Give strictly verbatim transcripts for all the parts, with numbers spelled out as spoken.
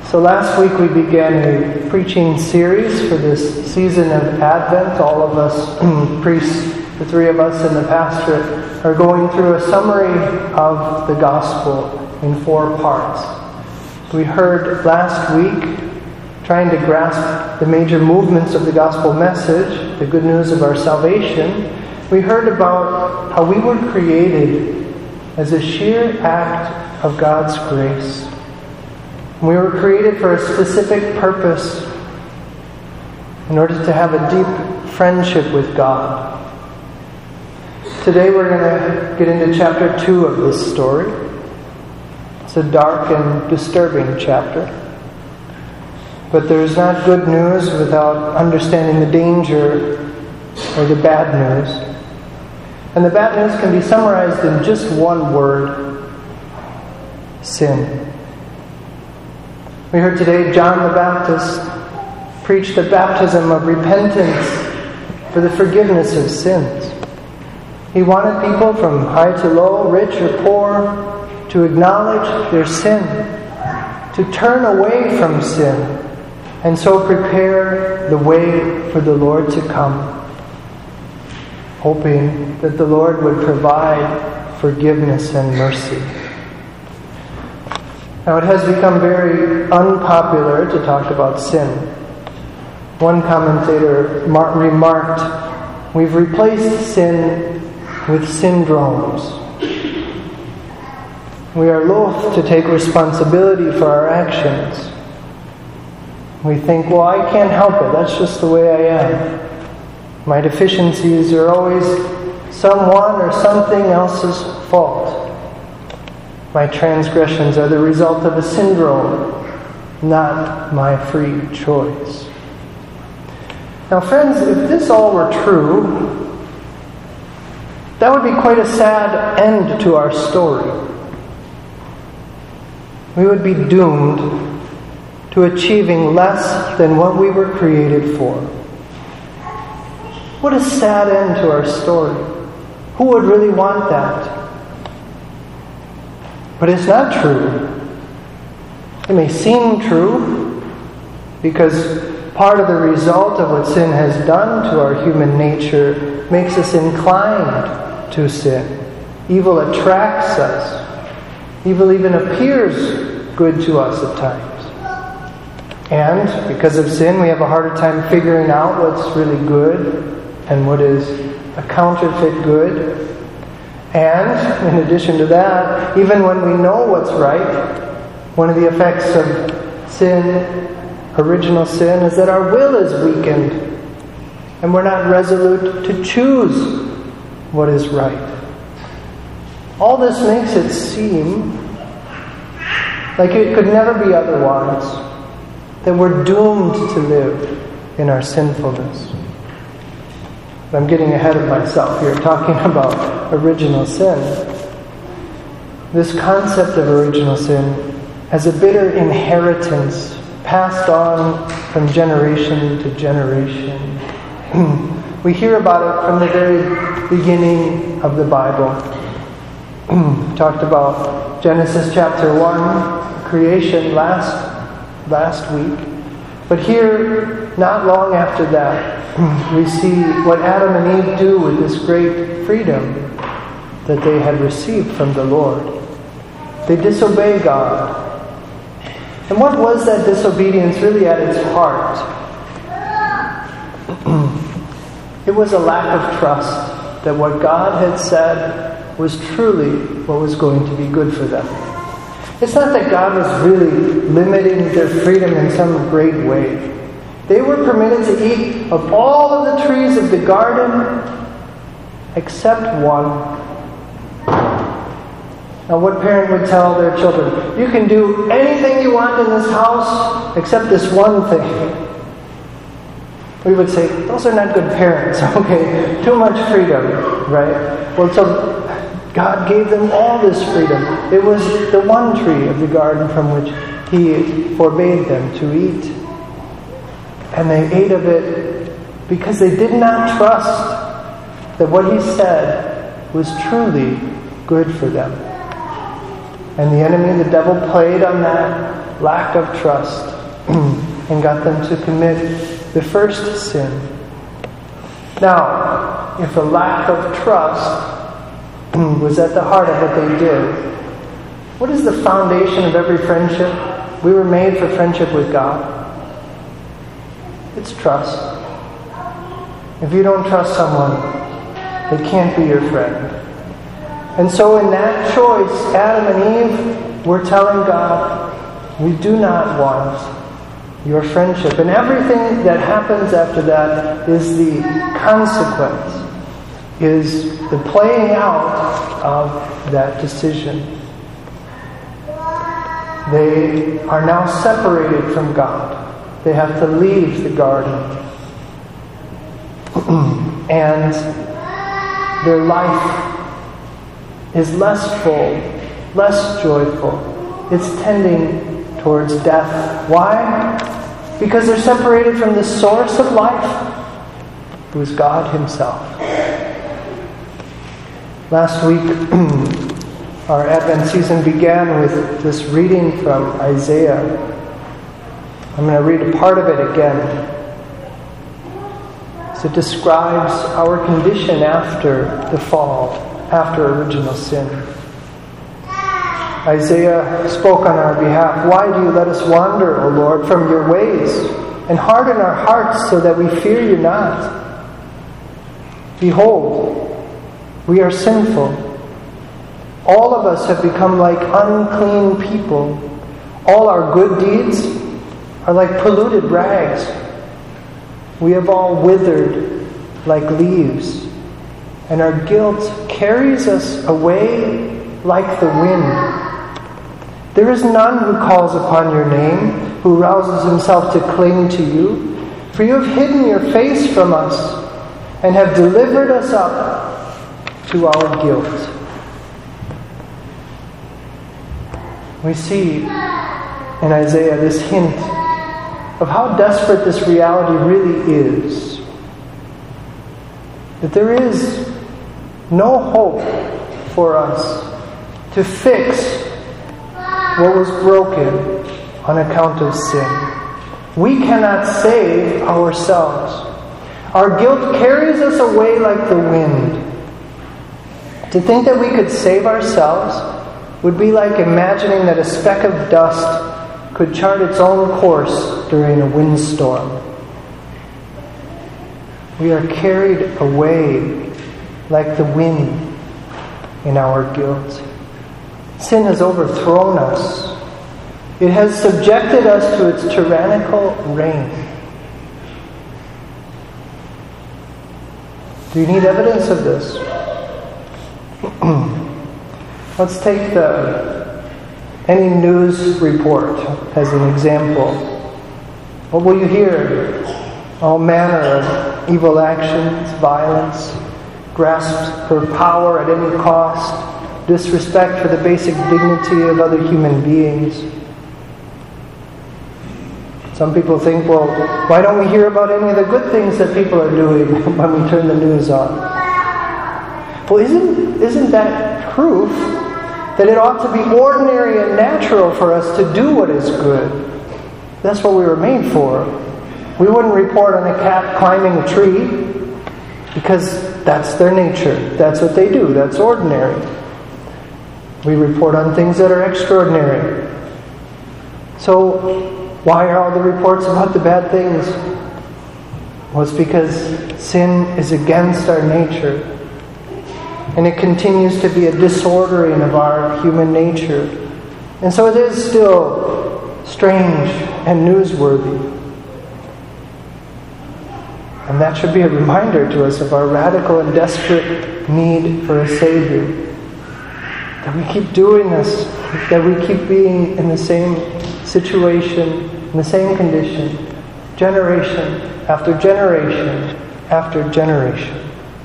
So last week we began a preaching series for this season of Advent. All of us priests, the three of us in the pastorate, are going through a summary of the gospel in four parts. We heard last week, trying to grasp the major movements of the gospel message, the good news of our salvation, we heard about how we were created as a sheer act of God's grace. We were created for a specific purpose, in order to have a deep friendship with God. Today we're going to get into chapter two of this story. It's a dark and disturbing chapter. But there's not good news without understanding the danger or the bad news. And the bad news can be summarized in just one word: sin. We heard today John the Baptist preach the baptism of repentance for the forgiveness of sins. He wanted people from high to low, rich or poor, to acknowledge their sin, to turn away from sin, and so prepare the way for the Lord to come, hoping that the Lord would provide forgiveness and mercy. Now, it has become very unpopular to talk about sin. One commentator remarked, "We've replaced sin with syndromes. We are loath to take responsibility for our actions. We think, well, I can't help it. That's just the way I am. My deficiencies are always someone or something else's fault. My transgressions are the result of a syndrome, not my free choice." Now, friends, if this all were true, that would be quite a sad end to our story. We would be doomed to achieving less than what we were created for. What a sad end to our story. Who would really want that? But it's not true. It may seem true, because part of the result of what sin has done to our human nature makes us inclined to sin. Evil attracts us. Evil even appears good to us at times. And because of sin, we have a harder time figuring out what's really good and what is a counterfeit good. And, in addition to that, even when we know what's right, one of the effects of sin, original sin, is that our will is weakened, and we're not resolute to choose what is right. All this makes it seem like it could never be otherwise, that we're doomed to live in our sinfulness. I'm getting ahead of myself here, talking about original sin. This concept of original sin as a bitter inheritance passed on from generation to generation. We hear about it from the very beginning of the Bible. Talked about Genesis chapter one, creation last last week. But here, not long after that, we see what Adam and Eve do with this great freedom that they had received from the Lord. They disobey God. And what was that disobedience really at its heart? It was a lack of trust that what God had said was truly what was going to be good for them. It's not that God was really limiting their freedom in some great way. They were permitted to eat of all of the trees of the garden except one. Now, what parent would tell their children, "You can do anything you want in this house except this one thing"? We would say, those are not good parents, okay? Too much freedom, right? Well, so God gave them all this freedom. It was the one tree of the garden from which He forbade them to eat. And they ate of it because they did not trust that what He said was truly good for them. And the enemy, the devil, played on that lack of trust and got them to commit the first sin. Now, if a lack of trust was at the heart of what they did, what is the foundation of every friendship? We were made for friendship with God. It's trust. If you don't trust someone, they can't be your friend. And so in that choice, Adam and Eve were telling God, we do not want your friendship. And everything that happens after that is the consequence, is the playing out of that decision. They are now separated from God. They have to leave the garden. And their life is less full, less joyful. It's tending towards death. Why? Because they're separated from the source of life, who is God Himself. Last week, our Advent season began with this reading from Isaiah. I'm going to read a part of it again. So it describes our condition after the fall, after original sin. Isaiah spoke on our behalf. Why do you let us wander, O Lord, from your ways, and harden our hearts so that we fear you not? Behold, we are sinful. All of us have become like unclean people. All our good deeds are like polluted rags. We have all withered like leaves, and our guilt carries us away like the wind. There is none who calls upon your name, who rouses himself to cling to you. For you have hidden your face from us, and have delivered us up to our guilt. We see in Isaiah this hint of how desperate this reality really is. That there is no hope for us to fix what was broken on account of sin. We cannot save ourselves. Our guilt carries us away like the wind. To think that we could save ourselves would be like imagining that a speck of dust could chart its own course during a windstorm. We are carried away like the wind in our guilt. Sin has overthrown us. It has subjected us to its tyrannical reign. Do you need evidence of this? Let's take the any news report as an example. What will you hear? All manner of evil actions, violence, grasp for power at any cost, disrespect for the basic dignity of other human beings. Some people think, well, why don't we hear about any of the good things that people are doing when we turn the news on? Well, isn't, isn't that proof that it ought to be ordinary and natural for us to do what is good? That's what we were made for. We wouldn't report on a cat climbing a tree because that's their nature. That's what they do. That's ordinary. We report on things that are extraordinary. So, why are all the reports about the bad things? Well, it's because sin is against our nature. And it continues to be a disordering of our human nature. And so it is still strange and newsworthy. And that should be a reminder to us of our radical and desperate need for a Savior. That we keep doing this. That we keep being in the same situation, in the same condition, generation after generation after generation.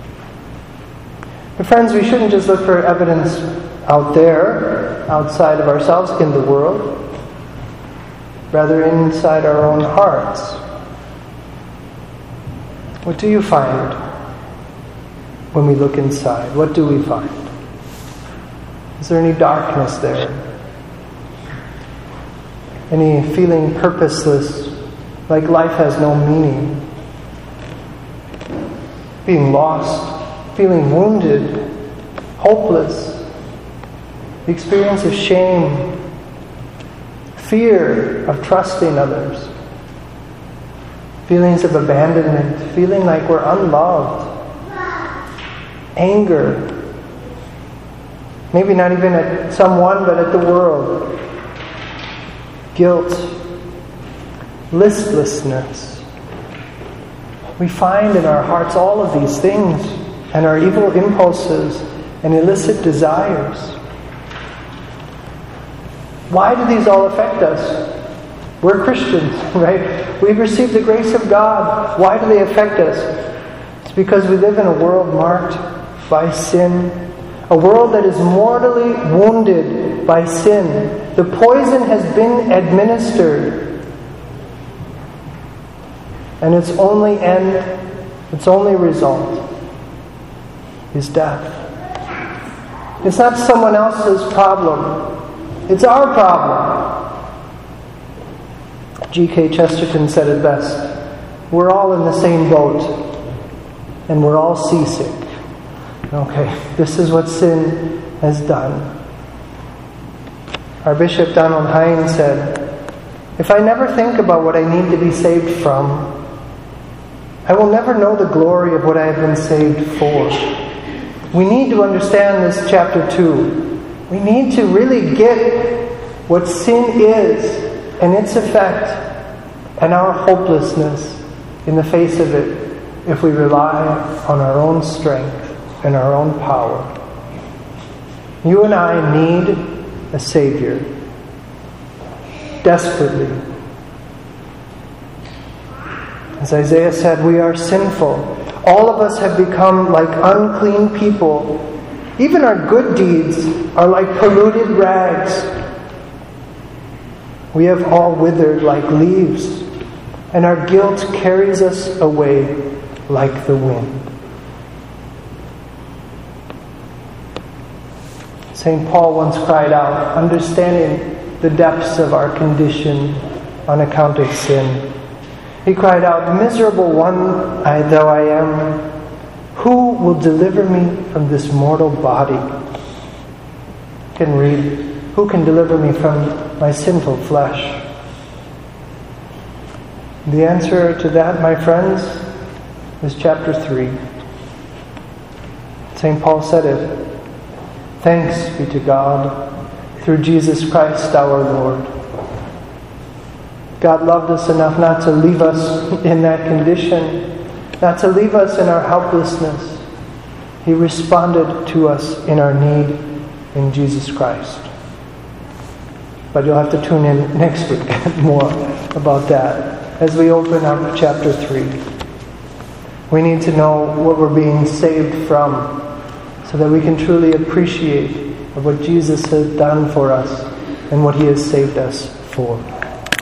But friends, we shouldn't just look for evidence out there, outside of ourselves, in the world. Rather, inside our own hearts. What do you find when we look inside? What do we find? Is there any darkness there? Any feeling purposeless, like life has no meaning. Being lost, feeling wounded, hopeless. The experience of shame, fear of trusting others. Feelings of abandonment, feeling like we're unloved. Anger. Maybe not even at someone, but at the world. Guilt. Listlessness. We find in our hearts all of these things, and our evil impulses and illicit desires. Why do these all affect us? We're Christians, right? We've received the grace of God. Why do they affect us? It's because we live in a world marked by sin. A world that is mortally wounded by sin. The poison has been administered. And its only end, its only result is death. It's not someone else's problem. It's our problem. G K Chesterton said it best. We're all in the same boat, and we're all seasick. Okay, this is what sin has done. Our Bishop Donald Hine said, "If I never think about what I need to be saved from, I will never know the glory of what I have been saved for." We need to understand this chapter two. We need to really get what sin is and its effect and our hopelessness in the face of it if we rely on our own strength and our own power. You and I need a Savior desperately. As Isaiah said, we are sinful. All of us have become like unclean people. Even our good deeds are like polluted rags. We have all withered like leaves, and our guilt carries us away like the wind. Saint Paul once cried out, understanding the depths of our condition on account of sin. He cried out, "Miserable one I, though I am, who will deliver me from this mortal body?" You can read, "Who can deliver me from my sinful flesh?" The answer to that, my friends, is chapter three. Saint Paul said it. Thanks be to God through Jesus Christ our Lord. God loved us enough not to leave us in that condition, not to leave us in our helplessness. He responded to us in our need in Jesus Christ. But you'll have to tune in next week more about that as we open up chapter three. We need to know what we're being saved from so that we can truly appreciate what Jesus has done for us and what He has saved us for.